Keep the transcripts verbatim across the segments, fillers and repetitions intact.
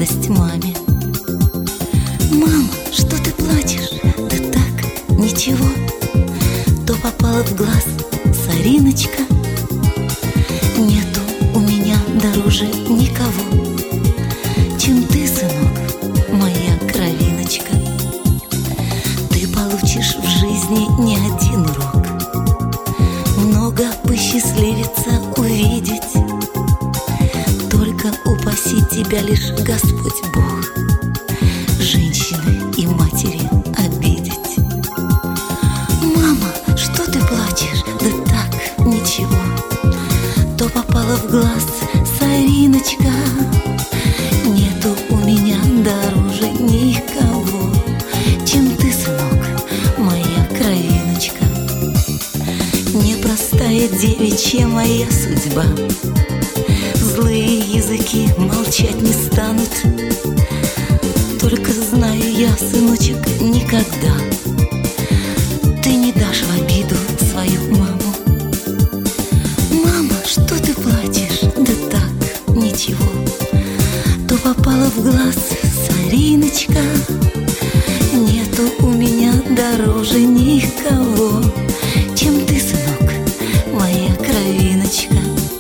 радость маме. Мама, что ты плачешь? Да так, ничего. То попала в глаз сориночка. Нету у меня дороже никого, чем ты, сынок, моя кровиночка. Ты получишь в жизни не один урок, много посчастливится увидеть. Только упаси тебя лишь Господь Бог женщины и матери обидеть. Мама, что ты плачешь? Да так, ничего. То попала в глаз сориночка. Нету у меня дороже никого, чем ты, сынок, моя кровиночка. Непростая девичья моя судьба. Злые языки молчать не станут. Только знаю я, сыночек, никогда ты не дашь в обиду свою маму. Мама, что ты плачешь? Да так, ничего. То попала в глаз сориночка. Нету у меня дороже никого, чем ты, сынок, моя кровиночка.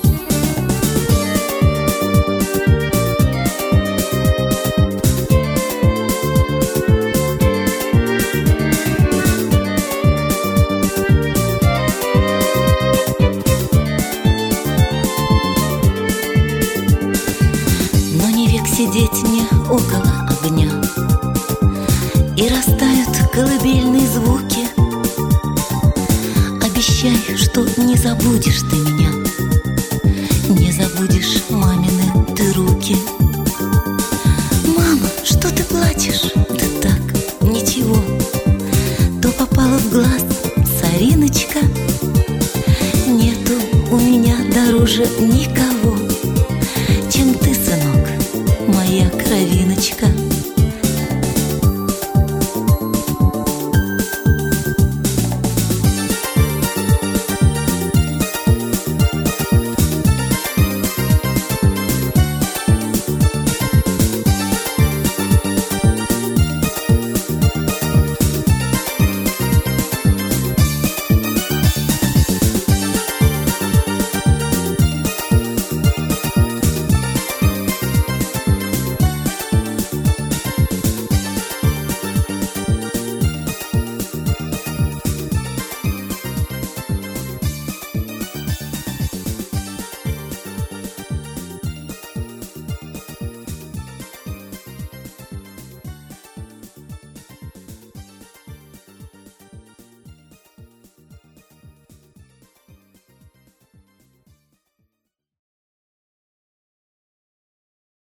Сидеть мне около огня, и растают колыбельные звуки. Обещай, что не забудешь ты меня, не забудешь маму.